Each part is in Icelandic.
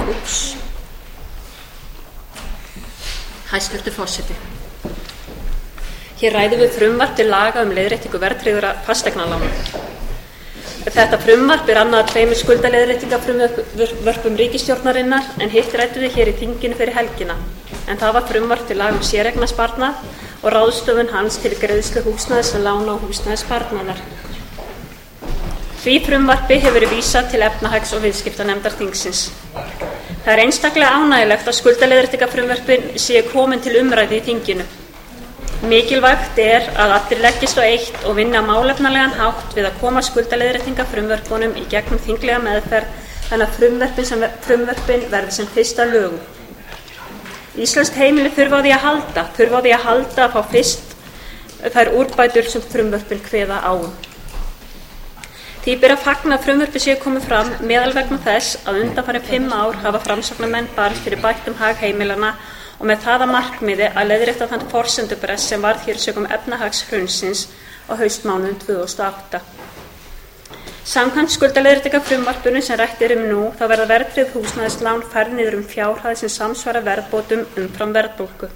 Hæstvirtur forseti. Hér ræðum við frumvarp til laga leiðréttingu verðtryggðra fasteignalána. Þetta frumvarp annað af tveimur skuldaleiðréttingarfrumvörpum ríkisstjórnarinnar en hitt ræddum við hér í þinginu fyrir helgina. En það var frumvarp til laga séreignarsparnað og ráðstöfun hans til greiðslu húsnæðislána og húsnæðissparnaðar. Því frumvarpi hefur verið vísað til efnahags- og viðskiptanefndar þingsins. Það einstaklega ánægjulegt að skuldaleiðréttingarfrumvörpin séu komin til umræðu í þinginu. Mikilvægt að allir leggist á eitt og vinni á málefnalegan hátt við að koma skuldaleiðréttingarfrumvörpunum í gegnum þinglega meðferð þannig að frumvörpin verði sem fyrst að lögum. Íslensk heimili þurfa á því að halda að fá fyrst þær úrbætur sem frumvörpin kveða á um. Því ber að fagna að frumvörpin séu komið fram meðal vegna þess að undanfarin 5 ár hafa framsóknarmenn barist fyrir bættum hag heimilanna og með það að markmiði að leiðrétta þann forsendubrest sem varð hér sökum efnahagshrunsins á haustmánuðum 2008. Samkvæmt skuldaleiðréttingarfrumvarpinu sem rætt nú þá verða verðtryggð húsnæðislán færð niður fjárhæð sem samsvara verðbótum umfram verðbólgu.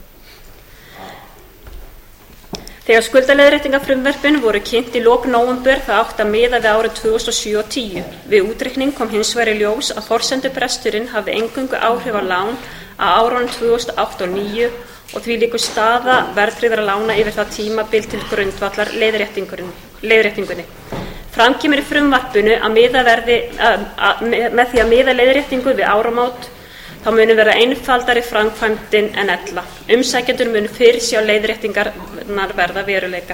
Þegar skuldaleiðréttingarfrumvörpin voru kynnt í lok nóvember það átti að miða við árin 2007 og 2010. Við útreikning kom hins vegar í ljós að forsendubresturinn hafði eingöngu áhrif á lán á árunum 2008 og 2009 og því liggur staða verðtryggðra lána yfir það tímabil til grundvallar leiðréttingunni. Fram kemur í frumvarpinu að með því að miða leiðréttingu við áramót þá muni verða einfaldari framkvæmdin en ella. Umsækjendur munu fyrirsjá leiðréttingarnar verða veruleika.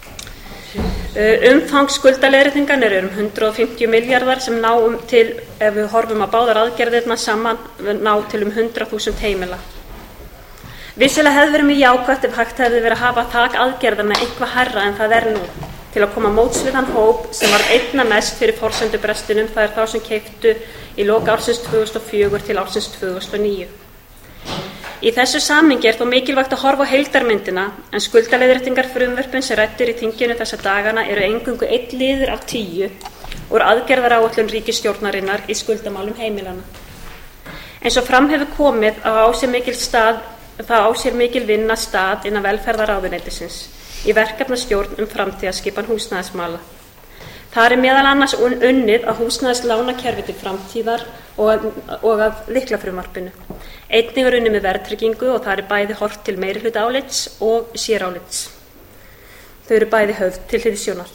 Umfang skuldaleiðréttingar 150 milljarðar sem ná til, ef við horfum á báðar aðgerðirnar saman, ná til 100.000 heimila. Vissilega hefði verið mjög jákvætt ef hægt hefði verið að hafa þak aðgerðanna eitthvað hærra en það nú, til að koma móts við þann hóp sem var einna mest fyrir forsendubrestinum, það þá sem keyptu í lok ársins 2004 til ársins 2009. Í þessu samhengi þó mikilvægt að horfa á heildarmyndina en skuldaleiðréttingarfrumvörpin sem ræddir í þinginu þessa dagana eru eingöngu 1 liður af 10 úr aðgerðaráætlun ríkisstjórnarinnar í skuldamálum heimilanna. Eins og fram hefur komið á sér mikil vinna stað innan velferðarráðuneytisins í verkefnastjórn framtíðarskipan húsnæðismála. Þar meðal annars unnið að húsnæðislánakerfi til framtíðar og að lyklafrumvarpinu. Einnig unnið með verðtryggingu og þar bæði horft til meirihlutaálits og sérálits. Þau eru bæði höfð til hliðsjónar.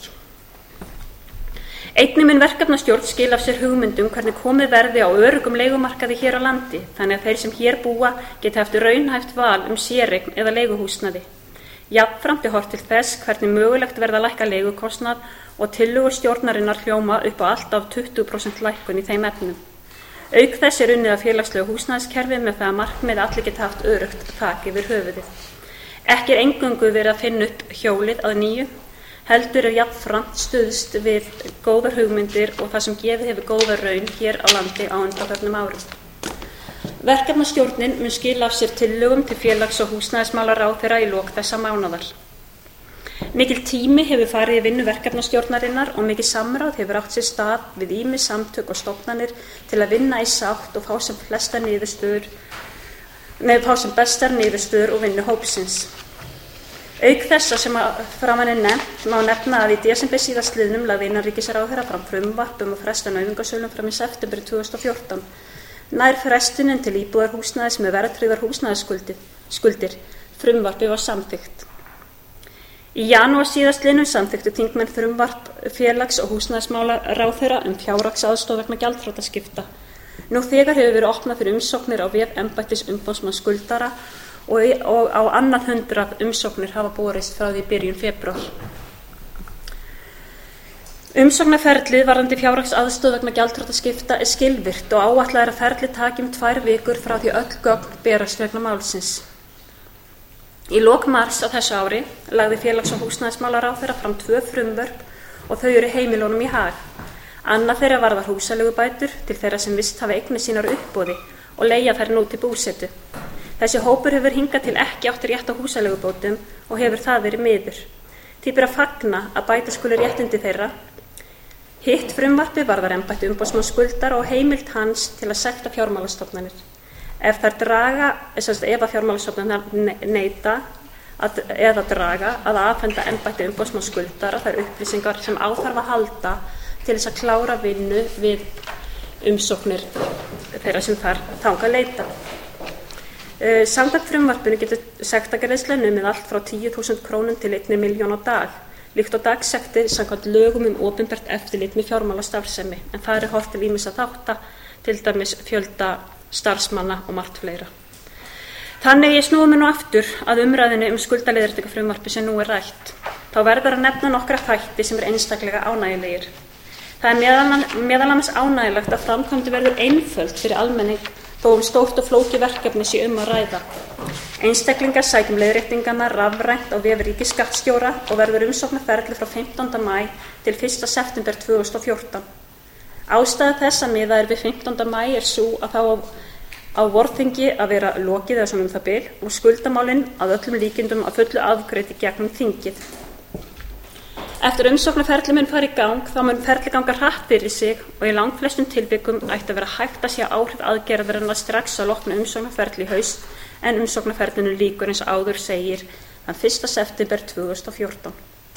Einnig mun verkefnastjórn skila af sér hugmyndum hvernig komið verði á öruggum leigumarkaði hér á landi þannig að þeir sem hér búa geti haft raunhæft val séreign eða leiguhúsnæði. Jafnframt horft til þess hvernig mögulegt verði að lækka leigukostnað og tillögur stjórnarinnar hljóma upp á allt af 20% lækkun í þeim efnum. Auk þess unnið að félagslegu húsnæðiskerfi með það að markmiði allir geti haft öruggt þak yfir höfuðið. Ekki eingöngu verið að finna upp hjólið að nýju, heldur jafnframt stuðst við góðar hugmyndir og það sem gefið hefur góða raun hér á landi á undanförnum árum. Verkefnastjórnin mun skila af sér tillögum til félags- og húsnæðismálaráðherra í lok þessa mánaðar. Mikil tími hefur farið í vinnu verkefnastjórnarinnar og mikið samráð hefur átt sér stað við ýmis samtök og stofnanir til að vinna í sátt og fá sem bestar niðurstöður og vinnu hópsins. Auk þessa sem framan nefnt má nefna að í desember síðastliðnum lagði innanríkisráðherra fram frumvarp að fresta nauðungarsölum fram í september 2014. Nær frestunin til íbúðarhúsnæðis með verðtryggðar húsnæðisskuldir. Frumvarpið var samþykkt. Í janúar síðastliðnum samþykktu þingmenn frumvarp félags- og húsnæðismálaráðherra fjárhagsaðstoð vegna gjaldþrotaskipta. Nú þegar hefur verið opnað fyrir umsóknir á vef embættis umboðsmanns skuldara og á annað 100 umsóknir hafa borist frá því byrjun febrúar. Umsóknarferlið varðandi fjárhagsaðstoð vegna gjaldþrotaskipta skilvirkt og áætlað að ferlið taki 2 vikur frá því öll gögn berast vegna málsins. Í lok mars á þessu ári lagði félags- og húsnæðismálaráðherra fram 2 frumvörp og þau eru heimilunum í hag. Annað þeirra varðar húsaleigubætur til þeirra sem vist hafa eignir sínar á uppboði og leigja þær nú til búsetu. Þessi hópur hefur hingað til ekki átt rétt á húsaleigubótum og hefur það verið miður. Því ber að fagna að bæta skuli réttindi þeirra Hitt frumvarpið varðar embætti umboðsmanns skuldara og heimild hans til að sekta fjármálastofnanir. Ef fjármálastofnanir neita eða draga að afhenda embætti umboðsmanns skuldara þær upplýsingar sem á þarf að halda til þess að klára vinnu við umsóknir þeirra sem þangað leita. Samkvæmt frumvarpinu getur sektargreiðsla numið allt frá 10.000 krónum til 1 milljón á dag, líkt og dagsektir samkvæmt lögum opinbert eftirlit með fjármálastarfsemi, en það horft til ýmissa þátta, til dæmis fjölda starfsmanna og margt fleira. Þannig ég snúi mig nú aftur að umræðinu skuldaleiðréttingarfrumvarpið sem nú rætt. Þá verður að nefna nokkra þætti sem einstaklega ánægjulegir. Það meðal annars ánægjulegt að framkvæmdin verður einföld fyrir almenning þó stórt og flókið verkefni sé að ræða. Einstaklingar sækja leiðréttingarnar rafrænt á vef ríkisskattstjóra og verður umsóknarferli frá 15. maí til 1. september 2014. Ástæða þess að miðað við 15. maí sú að þá á vorþingi að vera lokið eða svona það bil og skuldamálin að öllum líkindum að fullu afgreidd í gegnum þingið. Eftir umsóknarferli mun fara í gang þá mun ferli ganga hratt fyrir sig og í langflestum tilvikum ætti að vera hægt að sjá áhrif aðgerðarinnar strax að loknu umsóknarferli í haust, en umsóknarferlinu lýkur eins og áður segir þann 1. september 2014.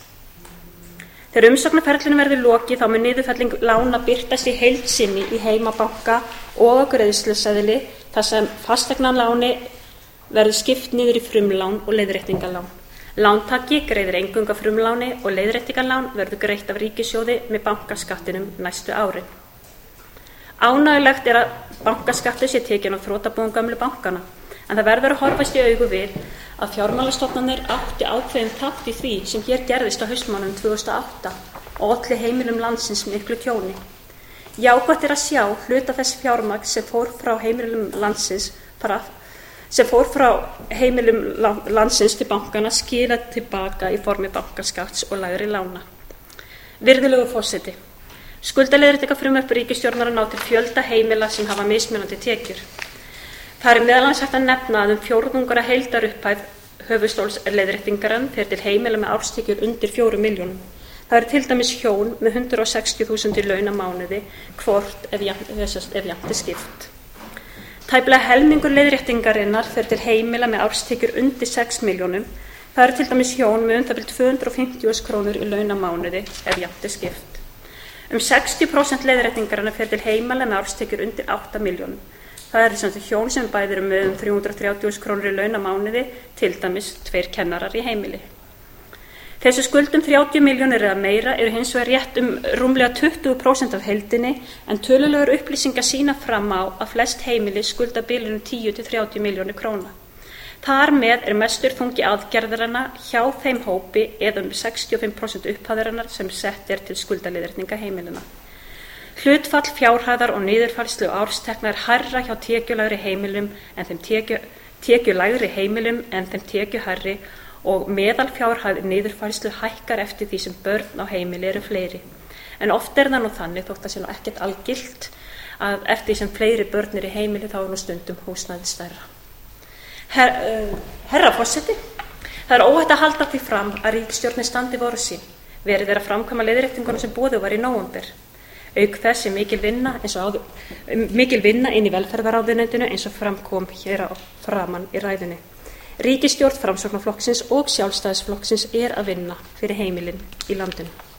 Þegar umsóknarferlinu verður lokið þá mun niðurfelling lána birtast í heild sinni í heimabanka og á greiðsluseðli þar sem fasteignaláni verður skipt niður í frumlán og leiðréttingarlán. Lántaki greiðir eingöngu af frumláni og leiðréttingarlán verður greitt af ríkissjóði með bankaskattinum næstu árin. Ánægjulegt að bankaskattur sé tekinn af þrotabúum gömlu bankana, en það verður að horfast í augu við að fjármálastofnanir átti ákveðinn þátt í því sem hér gerðist á haustmánuðum 2008 og olli heimilum landsins miklu tjóni. Jákvætt að sjá hluta þess fjármagn sem fór frá heimilum landsins til bankana skilað tilbaka í formi bankaskatts og lægri lána. Virðulegur forseti, skuldaleiðréttingarfrumvarp ríkisstjórnarinnar ná til fjölda heimila sem hafa mismunandi tekjur. Það meðal annars hægt að nefna að fjórðungur af heildarupphæð höfuðstóls leiðréttingarinnar fer til heimila með árstekjur undir 4 milljónum. Það til dæmis hjón með 160.000 í laun á mánuði hvort ef jafnt skipt. Tæplega helmingur leiðréttingarinnar fer til heimila með árstekjur undir 6 milljónum. Það til dæmis hjón með 250.000 krónur í laun á mánuði ef jafnt skipt. 60% leiðréttingarinnar fer til heimila með árstekjur undir 8 milljónum. Það sem hjón sem bæði með 330.000 krónur í laun á mánuði, til dæmis 2 kennarar í heimili. Þessi skuldum 30 milljónir eða meira eru hins vegar rétt rúmlega 20% af heildinni, en tölulegar upplýsingar sýna fram á að flest heimili skulda bilinu 10 til 30 milljónir króna. Þar með mestur þungi aðgerðarinnar hjá þeim hópi eða 65% upphæðarinnar sem sett til skuldaleiðréttinga heimilina. Hlutfall fjárhæðar og niðurfærslu árstekna hærra hjá tekjulægri heimilum en þeim tekjulægri heimilum en þeim tekjuhærri, og meðal fjárhæð niðurfærslu hækkar eftir því sem börn á heimili eru fleiri. En oft það nú þannig, þótt það sé nú ekkert algilt, að eftir því sem fleiri börn eru í heimili þá nú stundum húsnæði stærra. Herra forseti, það óhætt að halda því fram að ríkisstjórnin standi við orð sín. Verið að framkvæma leiðréttinguna sem boðuð var í nóvember. Auk þess mikil vinna inn í velferðarráðuneytinu eins og fram kom hér á framan í ræðunni. Ríkisstjórn Framsóknarflokksins og Sjálfstæðisflokksins að vinna fyrir heimilin í landinu.